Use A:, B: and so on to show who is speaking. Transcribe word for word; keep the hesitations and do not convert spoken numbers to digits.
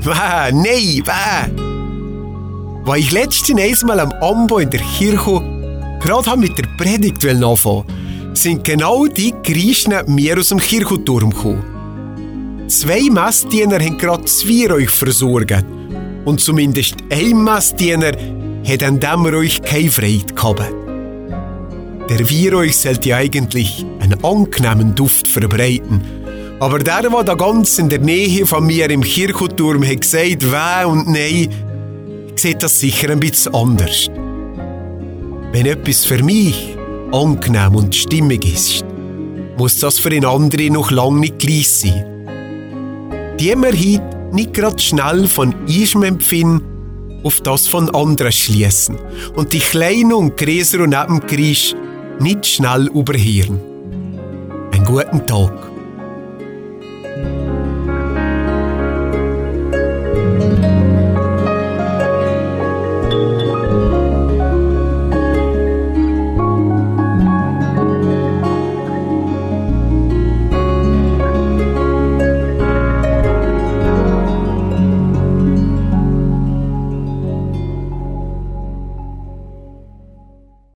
A: Wäh, nein, wäh. Als ich letztens einmal am Ambo in der Kirche gerade mit der Predigt anfangen, sind genau die Griechen neben mir aus dem Kirchenturm gekommen. Zwei Messdiener haben gerade das Weihrauch versorgt. Und zumindest ein Messdiener hat an dem Räuch keine Freude gehabt. Der Weihrauch sollte ja eigentlich einen angenehmen Duft verbreiten. Aber der, der da ganz in der Nähe von mir im Kirchenturm hat gesagt, weh und nein, sieht das sicher ein bisschen anders. Wenn etwas für mich angenehm und stimmig ist, muss das für den anderen noch lange nicht gleich sein. Die wir heute nicht gerade schnell von ihrem Empfinden auf das von anderen schließen und die Kleinen und Gräser und Nebengeräusche nicht schnell überhören. Einen guten Tag.